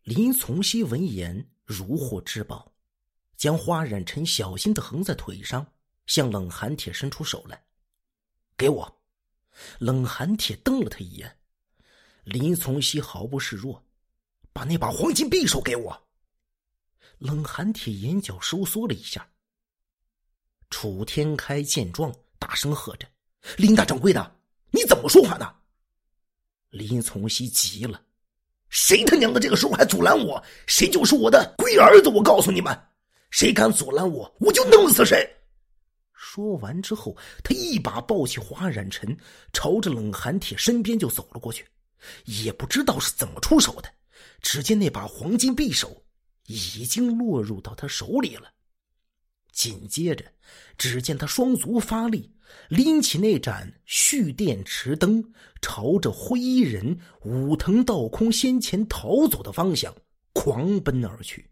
林从熙闻言如获至宝，将花染尘小心地横在腿上，向冷寒铁伸出手来。给我！冷寒铁瞪了他一眼。林从熙毫不示弱，把那把黄金匕首给我。冷寒铁眼角收缩了一下。楚天开见状大声喝着，林大掌柜的，你怎么说话呢？林从熙急了，谁他娘的这个时候还阻拦我，谁就是我的龟儿子，我告诉你们，谁敢阻拦我，我就弄死谁。说完之后，他一把抱起华染尘，朝着冷寒铁身边就走了过去。也不知道是怎么出手的，只见那把黄金匕首已经落入到他手里了。紧接着，只见他双足发力，拎起那盏蓄电池灯，朝着灰衣人武藤道空先前逃走的方向狂奔而去。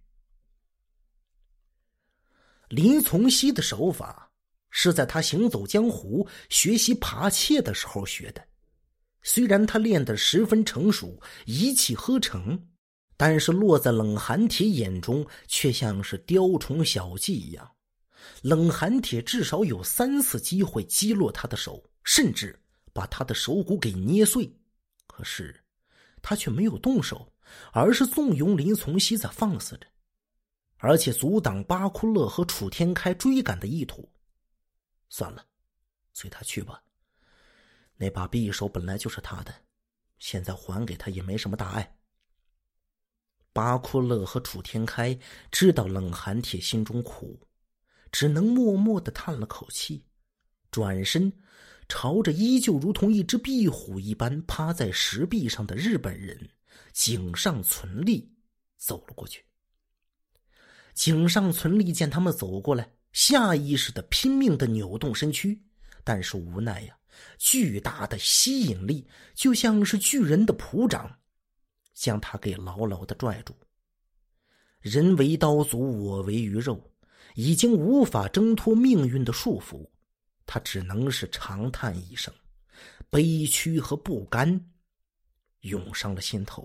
林从熙的手法是在他行走江湖学习扒窃的时候学的，虽然他练得十分成熟，一气呵成，但是落在冷寒铁眼中却像是雕虫小技一样。冷寒铁至少有3次机会击落他的手，甚至把他的手骨给捏碎，可是他却没有动手，而是纵容林从熙在放肆着，而且阻挡巴库勒和楚天开追赶的意图。算了，随他去吧，那把匕首本来就是他的，现在还给他也没什么大碍。巴库勒和楚天开知道冷寒铁心中苦，只能默默地叹了口气，转身朝着依旧如同一只壁虎一般趴在石壁上的日本人井上存利走了过去。井上存利见他们走过来，下意识地拼命地扭动身躯，但是无奈呀，巨大的吸引力就像是巨人的仆掌，将他给牢牢地拽住。人为刀俎，我为鱼肉，已经无法挣脱命运的束缚，他只能是长叹一声，悲屈和不甘涌上了心头。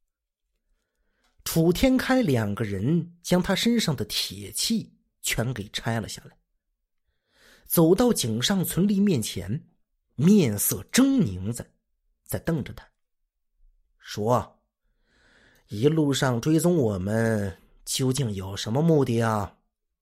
楚天开2个人将他身上的铁器全给拆了下来，走到井上存利面前，面色狰狞在瞪着他，说：一路上追踪我们究竟有什么目的啊？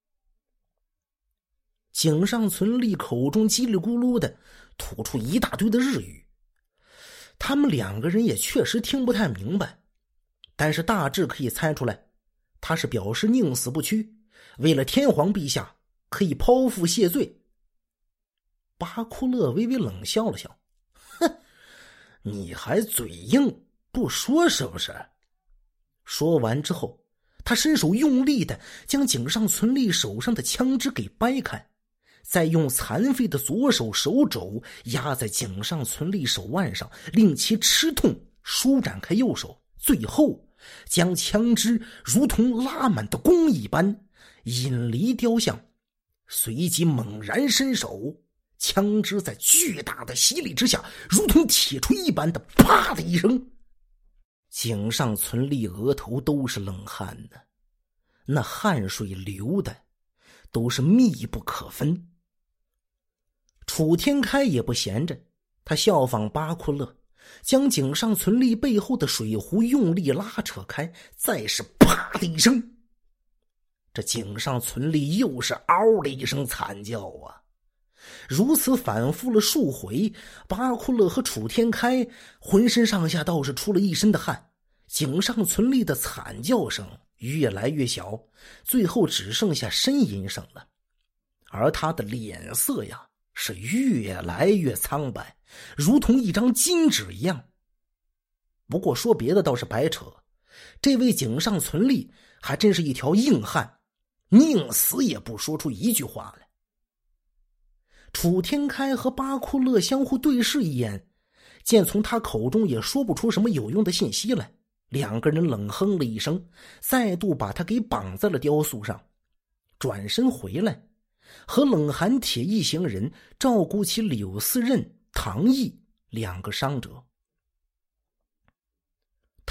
井上存利口中叽里咕噜的吐出一大堆的日语，他们2个人也确实听不太明白，但是大致可以猜出来，他是表示宁死不屈，为了天皇陛下可以剖腹谢罪。巴库勒微微冷笑了笑，哼，你还嘴硬不说是不是？说完之后，他伸手用力的将井上存利手上的枪支给掰开，再用残废的左手手肘压在井上存利手腕上，令其吃痛，舒展开右手，最后将枪支如同拉满的弓一般引离雕像，随即猛然伸手，枪支在巨大的吸力之下如同铁锤一般的啪的一声，井上存利额头都是冷汗的，那汗水流的都是密不可分。楚天开也不闲着，他效仿巴库勒，将井上存利背后的水壶用力拉扯开，再是啪的一声，这井上存利又是嗷的一声惨叫啊！如此反复了数回，巴库勒和楚天开浑身上下倒是出了一身的汗，井上存利的惨叫声越来越小，最后只剩下呻吟声了，而他的脸色呀是越来越苍白，如同一张金纸一样。不过说别的倒是白扯，这位井上存利还真是一条硬汉，宁死也不说出一句话来。楚天开和巴库勒相互对视一眼，见从他口中也说不出什么有用的信息来，2个人冷哼了一声，再度把他给绑在了雕塑上，转身回来和冷寒铁一行人照顾起柳思任、唐毅2个伤者。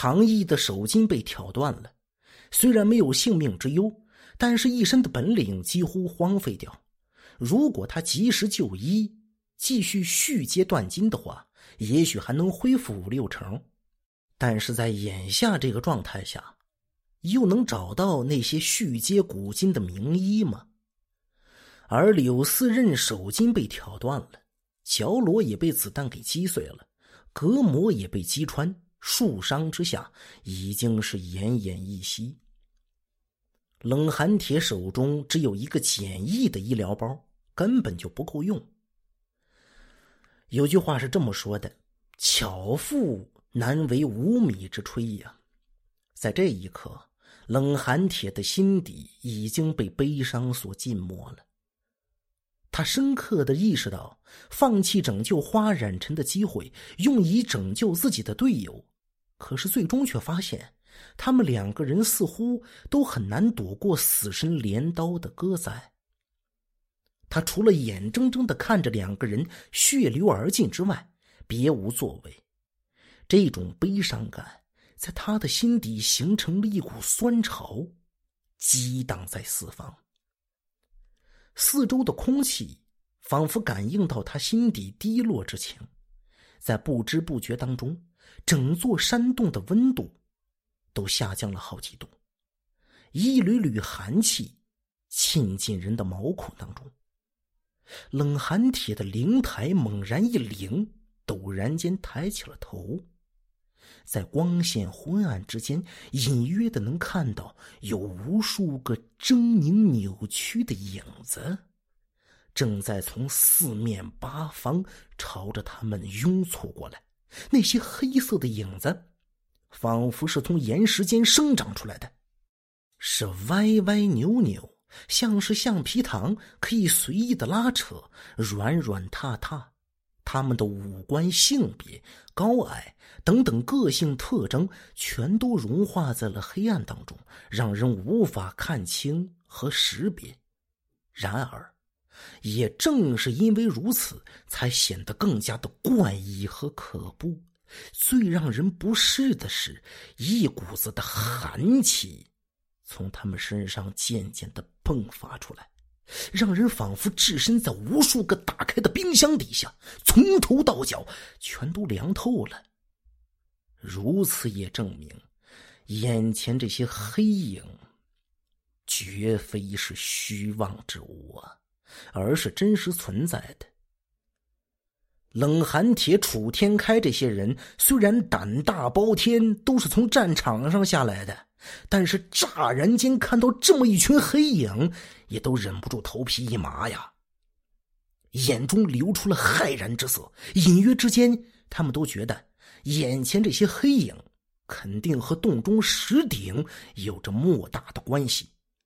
唐毅的手筋被挑断了，虽然没有性命之忧，但是一身的本领几乎荒废掉。如果他及时就医，继续续接断筋的话，也许还能恢复5-6成。但是在眼下这个状态下，又能找到那些续接骨筋的名医吗？而柳四刃手筋被挑断了，脚裸也被子弹给击碎了，隔膜也被击穿，数伤之下已经是奄奄一息。冷寒铁手中只有一个简易的医疗包，根本就不够用。有句话是这么说的，巧妇难为无米之炊呀。在这一刻，冷寒铁的心底已经被悲伤所浸没了。他深刻地意识到，放弃拯救花染尘的机会，用以拯救自己的队友，可是最终却发现，他们2个人似乎都很难躲过死神镰刀的割宰。他除了眼睁睁地看着2个人血流而尽之外，别无作为。这种悲伤感在他的心底形成了一股酸潮，激荡在四方。四周的空气仿佛感应到他心底低落之情，在不知不觉当中，整座山洞的温度都下降了好几度，一缕缕寒气沁进人的毛孔当中。冷寒铁的灵台猛然一灵，陡然间抬起了头，在光线昏暗之间，隐约的能看到有无数个狰狞扭曲的影子，正在从四面八方朝着他们拥簇过来。那些黑色的影子仿佛是从岩石间生长出来的，是歪歪扭扭，像是橡皮糖，可以随意的拉扯，软软塌塌。他们的五官、性别、高矮等等个性特征全都融化在了黑暗当中，让人无法看清和识别。然而也正是因为如此，才显得更加的怪异和可怖。最让人不适的是，一股子的寒气从他们身上渐渐的迸发出来，让人仿佛置身在无数个打开的冰箱底下，从头到脚全都凉透了。如此也证明，眼前这些黑影绝非是虚妄之物啊，而是真实存在的。冷寒铁、楚天开这些人虽然胆大包天，都是从战场上下来的，但是乍然间看到这么一群黑影，也都忍不住头皮一麻呀，眼中流出了骇然之色。隐约之间，他们都觉得眼前这些黑影肯定和洞中石鼎有着莫大的关系。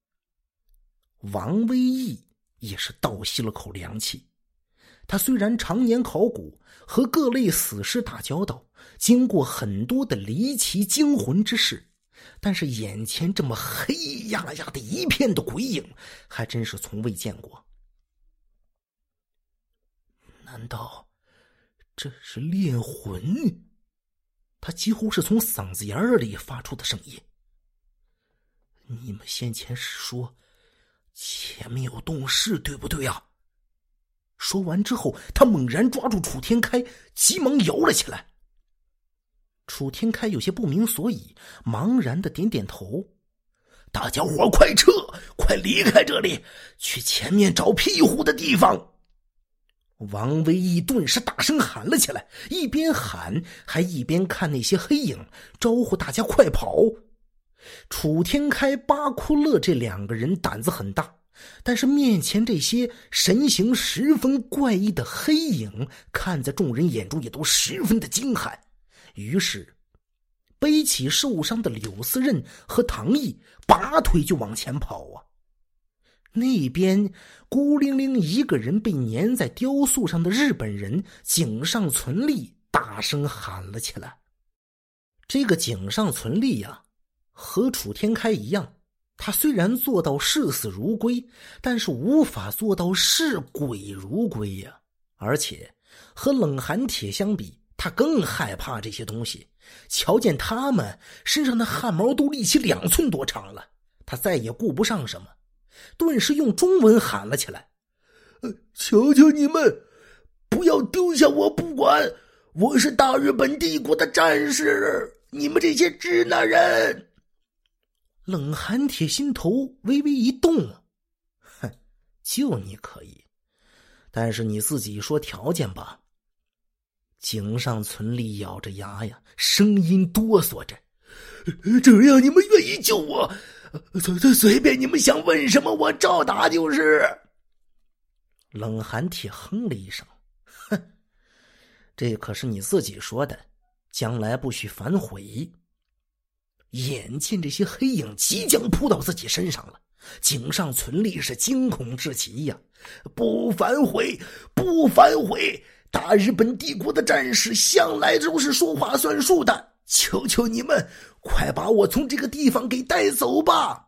王威义也是倒吸了口凉气。他虽然常年考古，和各类死尸打交道，经过很多的离奇惊魂之事，但是眼前这么黑压压的一片的鬼影，还真是从未见过。难道这是炼魂？他几乎是从嗓子眼里发出的声音。你们先前是说前面有洞室，对不对啊？说完之后，他猛然抓住楚天开，急忙摇了起来。楚天开有些不明所以，茫然的点点头。大家伙快撤，快离开这里，去前面找庇护的地方。王威义顿时大声喊了起来，一边喊还一边看那些黑影，招呼大家快跑。楚天开、巴库勒这2个人胆子很大，但是面前这些神形十分怪异的黑影，看在众人眼中也都十分的惊骇。于是背起受伤的柳四刃和唐毅，拔腿就往前跑啊。那边孤零零一个人被粘在雕塑上的日本人井上存利大声喊了起来。这个井上存利呀，和楚天开一样，他虽然做到视死如归，但是无法做到视鬼如归呀。而且和冷寒铁相比， 他更害怕这些东西，瞧见他们身上的汗毛都立起2寸多长了，他再也顾不上什么，顿时用中文喊了起来：求求你们不要丢下我不管，我是大日本帝国的战士，你们这些支那人！冷寒铁心头微微一动，哼，救你可以，但是你自己说条件吧。井上存利咬着牙呀，声音哆嗦着：只要你们愿意救我，随便你们想问什么我照答就是。冷寒铁哼了一声：哼，这可是你自己说的，将来不许反悔。眼见这些黑影即将扑到自己身上了，井上存利是惊恐至极呀！不反悔，不反悔！大日本帝国的战士向来都是说话算数的，求求你们，快把我从这个地方给带走吧！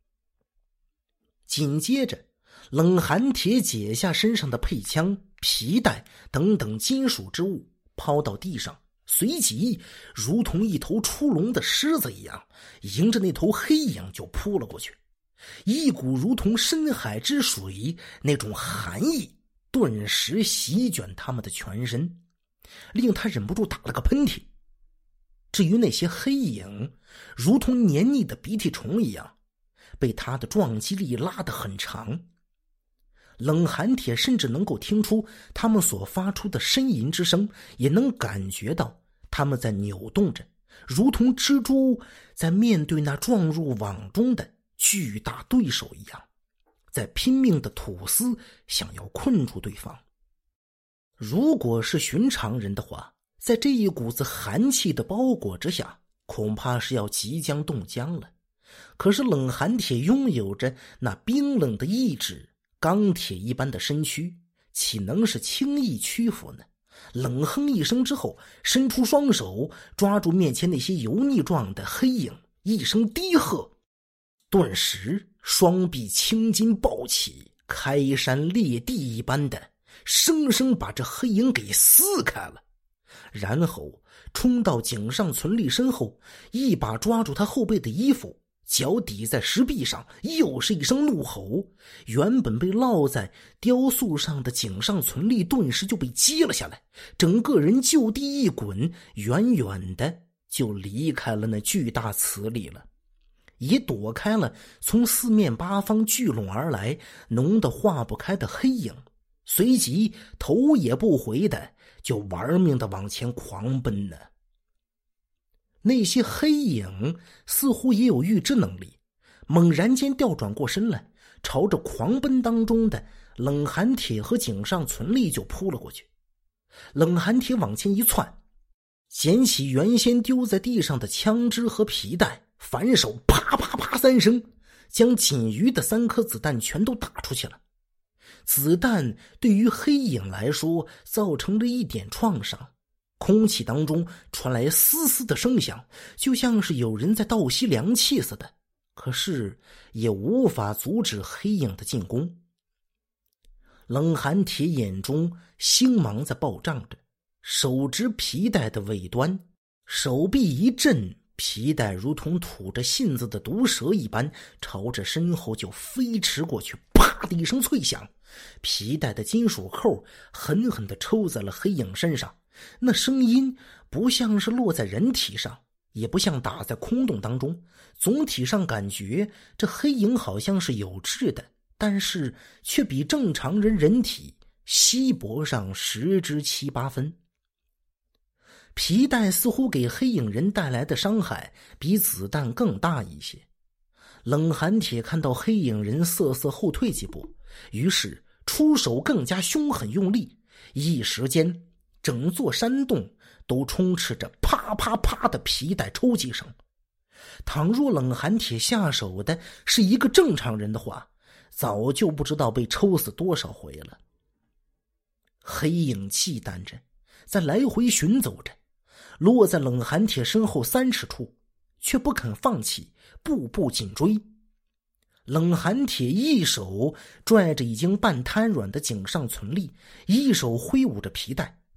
紧接着，冷寒铁解下身上的配枪、皮带等等金属之物，抛到地上，随即如同一头出笼的狮子一样，迎着那头黑影就扑了过去。一股如同深海之水那种寒意顿时席卷他们的全身，令他忍不住打了个喷嚏。至于那些黑影，如同黏腻的鼻涕虫一样，被他的撞击力拉得很长。冷寒铁甚至能够听出他们所发出的呻吟之声，也能感觉到他们在扭动着，如同蜘蛛在面对那撞入网中的巨大对手一样，在拼命的吐丝，想要困住对方。如果是寻常人的话，在这一股子寒气的包裹之下，恐怕是要即将冻僵了。可是冷寒铁拥有着那冰冷的意志，钢铁一般的身躯，岂能是轻易屈服呢？冷哼一声之后，伸出双手抓住面前那些油腻状的黑影，一声低喝，顿时双臂青筋暴起，开山裂地一般的生生把这黑影给撕开了，然后冲到井上存利身后，一把抓住他后背的衣服，脚抵在石壁上，又是一声怒吼。原本被烙在雕塑上的井上存利顿时就被击了下来，整个人就地一滚，远远的就离开了那巨大磁力了，也躲开了从四面八方聚拢而来浓得化不开的黑影，随即头也不回的就玩命的往前狂奔呢。那些黑影似乎也有预知能力，猛然间调转过身来，朝着狂奔当中的冷寒铁和井上存利就扑了过去。冷寒铁往前一窜，捡起原先丢在地上的枪支和皮带，反手啪啪啪3声，将仅余的3颗子弹全都打出去了。子弹对于黑影来说造成了一点创伤，空气当中传来嘶嘶的声响，就像是有人在倒吸凉气似的，可是也无法阻止黑影的进攻。冷寒铁眼中星芒在暴胀着，手执皮带的尾端，手臂一震，皮带如同吐着信子的毒蛇一般，朝着身后就飞驰过去，啪的一声脆响，皮带的金属扣狠狠地抽在了黑影身上，那声音不像是落在人体上，也不像打在空洞当中，总体上感觉这黑影好像是有质的，但是却比正常人体稀薄上10之7、8分。皮带似乎给黑影人带来的伤害比子弹更大一些。冷寒铁看到黑影人瑟瑟后退几步，于是出手更加凶狠用力，一时间整座山洞都充斥着啪啪啪的皮带抽击声。倘若冷寒铁下手的是一个正常人的话，早就不知道被抽死多少回了。黑影忌惮着，在来回寻走着，落在冷寒铁身后3尺处，却不肯放弃，步步紧追。冷寒铁一手拽着已经半瘫软的井上存利，一手挥舞着皮带，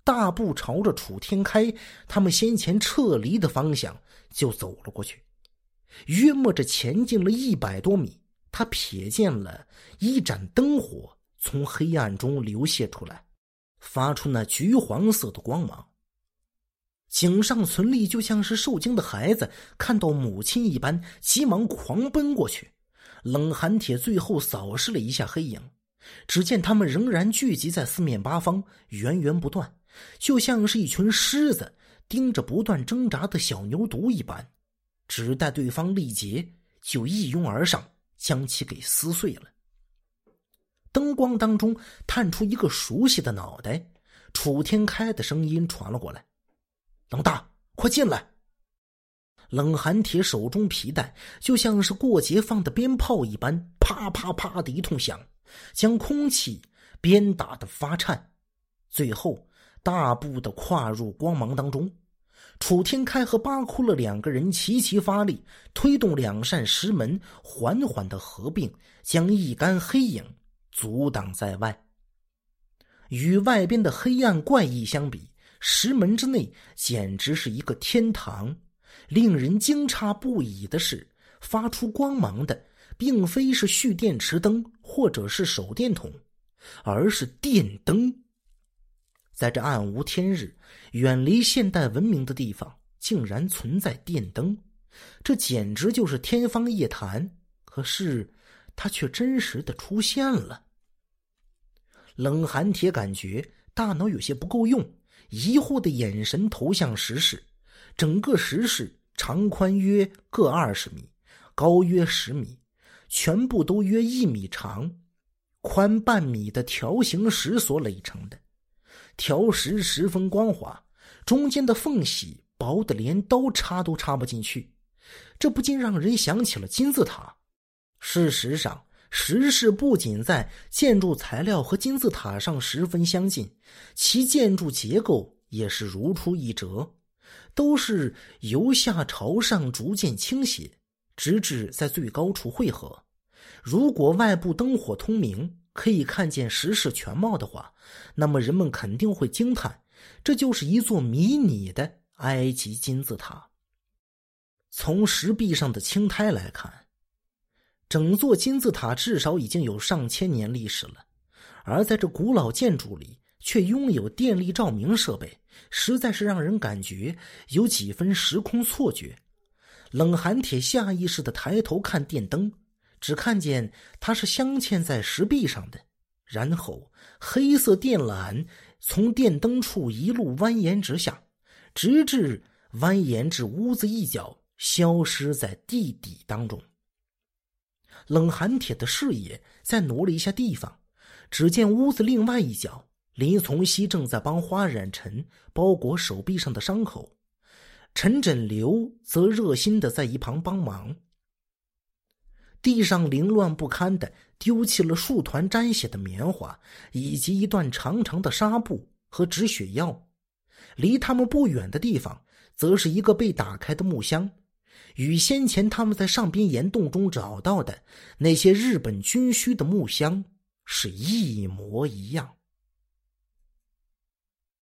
大步朝着楚天开他们先前撤离的方向就走了过去。约莫着前进了100多米，他瞥见了一盏灯火从黑暗中流泻出来，发出那橘黄色的光芒。井上存利就像是受惊的孩子看到母亲一般，急忙狂奔过去。冷寒铁最后扫视了一下黑影，只见他们仍然聚集在四面八方，源源不断，就像是一群狮子盯着不断挣扎的小牛犊一般，只待对方力竭，就一拥而上，将其给撕碎了。灯光当中探出一个熟悉的脑袋，楚天开的声音传了过来：“冷大，快进来！”冷寒铁手中皮带就像是过节放的鞭炮一般，啪啪啪的一通响，将空气鞭打得发颤。最后大步的跨入光芒当中。楚天开和巴库勒2个人齐齐发力，推动2扇石门缓缓的合并，将一干黑影阻挡在外。与外边的黑暗怪异相比，石门之内简直是一个天堂。令人惊诧不已的是，发出光芒的并非是蓄电池灯或者是手电筒，而是电灯。在这暗无天日、远离现代文明的地方，竟然存在电灯，这简直就是天方夜谭。可是它却真实的出现了。冷寒铁感觉大脑有些不够用，疑惑的眼神投向石室。整个石室长宽约各20米，高约10米，全部都约1米长，宽半米的条形石所垒成的。条石十分光滑，中间的缝隙薄得连刀插都插不进去，这不禁让人想起了金字塔。事实上，石室不仅在建筑材料和金字塔上十分相近，其建筑结构也是如出一辙，都是由下朝上逐渐倾斜，直至在最高处汇合。如果外部灯火通明，可以看见石室全貌的话，那么人们肯定会惊叹，这就是一座迷你的埃及金字塔。从石壁上的青苔来看，整座金字塔至少已经有上千年历史了，而在这古老建筑里却拥有电力照明设备，实在是让人感觉有几分时空错觉。冷寒铁下意识地抬头看电灯，只看见它是镶嵌在石壁上的，然后黑色电缆从电灯处一路蜿蜒直下，直至蜿蜒至屋子一角，消失在地底当中。冷寒铁的视野再挪了一下地方，只见屋子另外一角，林从熙正在帮花染尘包裹手臂上的伤口，陈枕流则热心地在一旁帮忙。地上凌乱不堪地丢弃了数团沾血的棉花，以及一段长长的纱布和止血药。离他们不远的地方则是一个被打开的木箱，与先前他们在上边岩洞中找到的那些日本军需的木箱是一模一样。